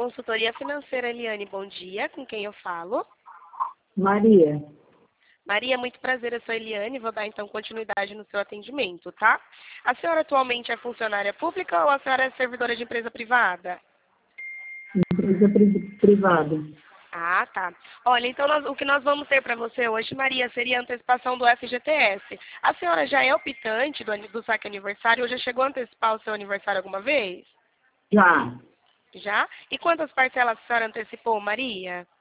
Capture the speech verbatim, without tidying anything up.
Consultoria Financeira Eliane, bom dia. Com quem eu falo? Maria. Maria, muito prazer, eu sou Eliane, vou dar então continuidade no seu atendimento, tá? A senhora atualmente é funcionária pública ou a senhora é servidora de empresa privada? Empresa pri- privada. Ah, tá. Olha, então nós- o que nós vamos ter para você hoje, Maria, seria a antecipação do F G T S. A senhora já é optante do, ani- do saque aniversário ou já chegou a antecipar o seu aniversário alguma vez? Já. Já? E quantas parcelas a senhora antecipou, Maria?